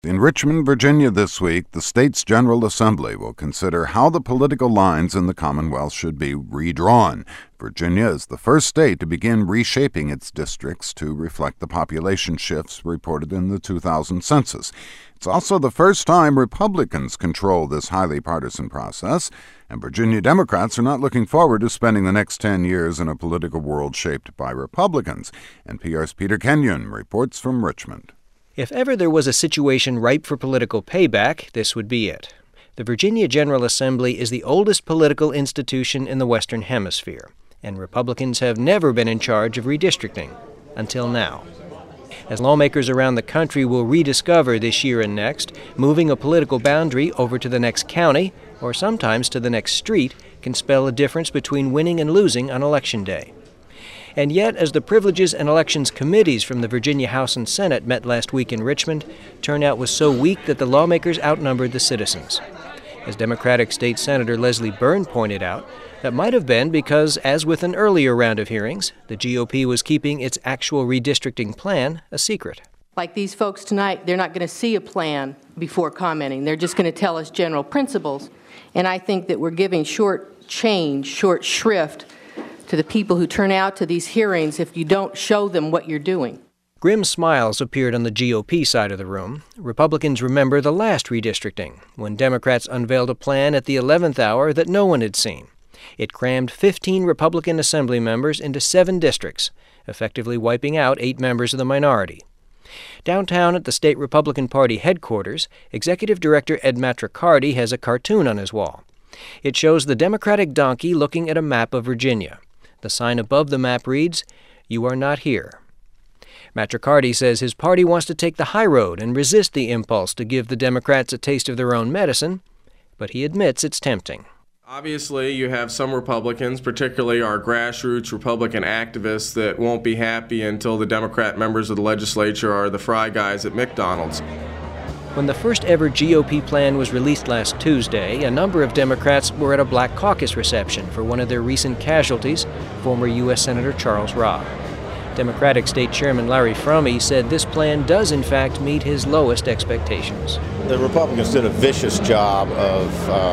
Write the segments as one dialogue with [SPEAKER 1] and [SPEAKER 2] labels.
[SPEAKER 1] In Richmond, Virginia this week, the state's General Assembly will consider how the political lines in the Commonwealth should be redrawn. Virginia is the first state to begin reshaping its districts to reflect the population shifts reported in the 2000 census. It's also the first time Republicans control this highly partisan process, and Virginia Democrats are not looking forward to spending the next 10 years in a political world shaped by Republicans. NPR's Peter Kenyon reports from Richmond.
[SPEAKER 2] If ever there was a situation ripe for political payback, this would be it. The Virginia General Assembly is the oldest political institution in the Western Hemisphere, and Republicans have never been in charge of redistricting, until now. As lawmakers around the country will rediscover this year and next, moving a political boundary over to the next county, or sometimes to the next street, can spell a difference between winning and losing on Election Day. And yet, as the Privileges and Elections Committees from the Virginia House and Senate met last week in Richmond, turnout was so weak that the lawmakers outnumbered the citizens. As Democratic State Senator Leslie Byrne pointed out, that might have been because, as with an earlier round of hearings, the GOP was keeping its actual redistricting plan a secret.
[SPEAKER 3] Like these folks tonight, they're not going to see a plan before commenting. They're just going to tell us general principles. And I think that we're giving short shrift to the people who turn out to these hearings if you don't show them what you're doing.
[SPEAKER 2] Grim smiles appeared on the GOP side of the room. Republicans remember the last redistricting, when Democrats unveiled a plan at the 11th hour that no one had seen. It crammed 15 Republican Assembly members into 7 districts, effectively wiping out 8 members of the minority. Downtown at the state Republican Party headquarters, Executive Director Ed Matricardi has a cartoon on his wall. It shows the Democratic donkey looking at a map of Virginia. The sign above the map reads, "You are not here." Matricardi says his party wants to take the high road and resist the impulse to give the Democrats a taste of their own medicine, but he admits it's tempting.
[SPEAKER 4] Obviously, you have some Republicans, particularly our grassroots Republican activists, that won't be happy until the Democrat members of the legislature are the fry guys at McDonald's.
[SPEAKER 2] When the first ever GOP plan was released last Tuesday, a number of Democrats were at a Black Caucus reception for one of their recent casualties, former U.S. Senator Charles Robb. Democratic State Chairman Larry Fromey said this plan does in fact meet his lowest expectations.
[SPEAKER 5] The Republicans did a vicious job of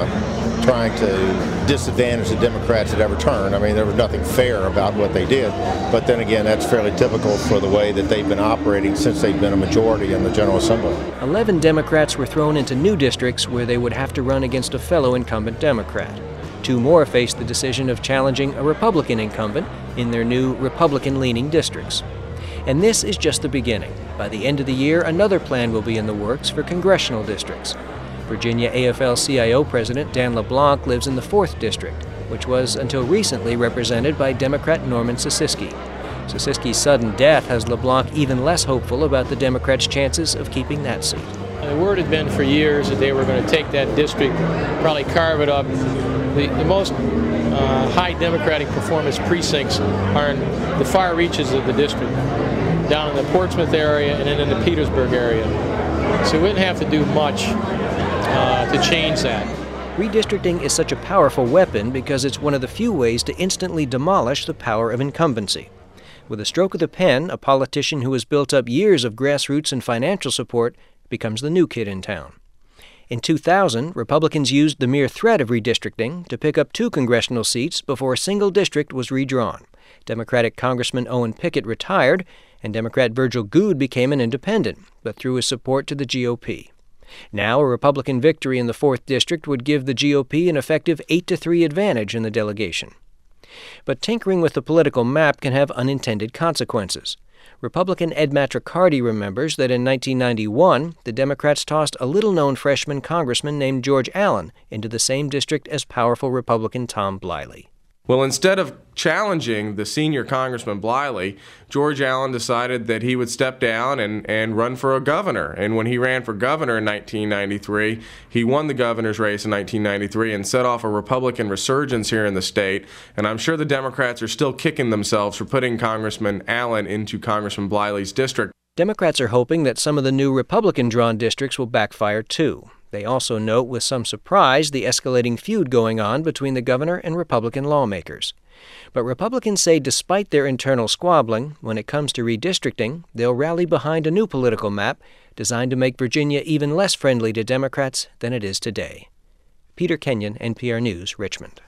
[SPEAKER 5] trying to disadvantage the Democrats at every turn. I mean, there was nothing fair about what they did. But then again, that's fairly typical for the way that they've been operating since they've been a majority in the General Assembly.
[SPEAKER 2] 11 Democrats were thrown into new districts where they would have to run against a fellow incumbent Democrat. 2 more faced the decision of challenging a Republican incumbent in their new Republican-leaning districts. And this is just the beginning. By the end of the year, another plan will be in the works for congressional districts. Virginia AFL-CIO President Dan LeBlanc lives in the 4th District, which was until recently represented by Democrat Norman Sosiski. Sosiski's sudden death has LeBlanc even less hopeful about the Democrats' chances of keeping that seat.
[SPEAKER 6] The word had been for years that they were going to take that district, probably carve it up. The most high Democratic performance precincts are in the far reaches of the district, down in the Portsmouth area and then in the Petersburg area. So we wouldn't have to do much to change that.
[SPEAKER 2] Redistricting is such a powerful weapon because it's one of the few ways to instantly demolish the power of incumbency. With a stroke of the pen, a politician who has built up years of grassroots and financial support becomes the new kid in town. In 2000, Republicans used the mere threat of redistricting to pick up 2 congressional seats before a single district was redrawn. Democratic Congressman Owen Pickett retired, and Democrat Virgil Goode became an independent, but threw his support to the GOP. Now, a Republican victory in the 4th District would give the GOP an effective 8-3 advantage in the delegation. But tinkering with the political map can have unintended consequences. Republican Ed Matricardi remembers that in 1991, the Democrats tossed a little-known freshman congressman named George Allen into the same district as powerful Republican Tom Bliley.
[SPEAKER 4] Well, instead of challenging the senior Congressman Bliley, George Allen decided that he would step down and run for a governor. And when he ran for governor in 1993, he won the governor's race in 1993 and set off a Republican resurgence here in the state. And I'm sure the Democrats are still kicking themselves for putting Congressman Allen into Congressman Bliley's district.
[SPEAKER 2] Democrats are hoping that some of the new Republican-drawn districts will backfire too. They also note with some surprise the escalating feud going on between the governor and Republican lawmakers. But Republicans say despite their internal squabbling, when it comes to redistricting, they'll rally behind a new political map designed to make Virginia even less friendly to Democrats than it is today. Peter Kenyon, NPR News, Richmond.